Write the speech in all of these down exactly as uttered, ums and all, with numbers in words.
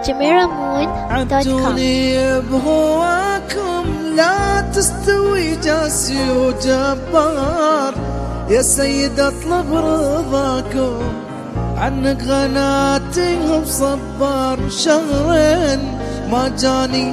جميرة مون دوت كوم. عدتوني بهواكم لا تستوي جاسي وجبار، يا سيد اطلب رضاكم عنك غناتي بصبار. شهرين ما جاني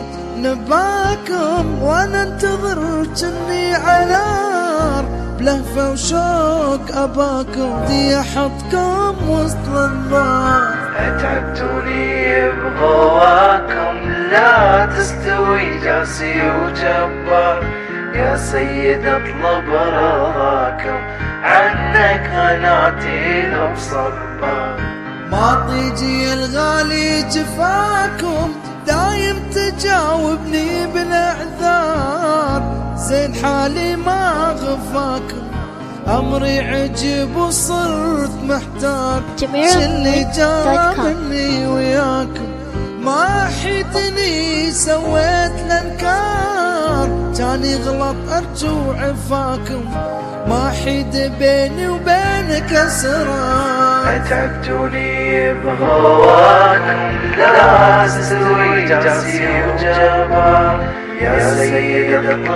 نباكم وانا انتظر جني على نار، بلهفة وشوق اباكم دي احطكم وسط النار. اتعبتوني بغواكم لا تستوي جاسي وجبار، يا سيد اطلب رضاكم عنك غناتي بصبار. ما طيجي الغالي جفاكم دايم تجاوبني بالاعذار، زين حالي ما غفاكم امري عجب وصرت محتار. شلي جرى مني وياكم ما حيدني سويت الانكار، جاني غلط ارجو عفاكم ما حيد بيني وبينك اسرار. اتعبتوني بهواكم لا تستوي جاسي وجبار، يا سيد اطلب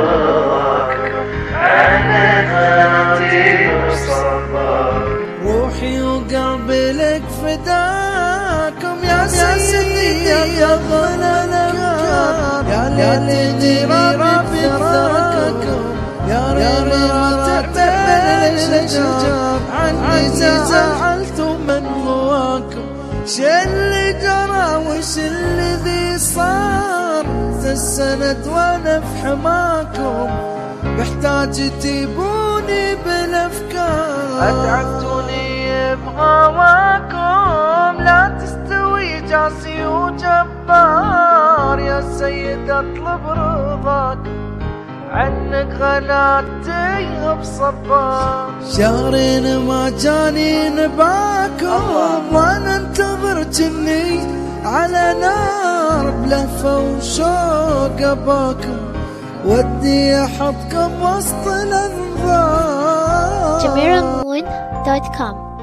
رضاكم عنك غناتي بصبار. روحي وقلبي لك فداكم يا سيدي يا غلا الافكار، يا ليتني ربي ثراكم يا ريت ما تعتبر الشجار. عني زعلت من هواكم شلي جرى وش الذي صار، تسند وانا في حماكم محتاج تجيبوني بالافكار. اتعبتوني بغواكم لا تستوي جاسي وجبار، يا سيد اطلب رضاك عنك غناتي بصبار. شهرين ما جاني نباكم وانا انتظر جني على نار، بلهفة وشوق اباكم ودي احطكم وسط الانظار. جميرة مون دوت كوم.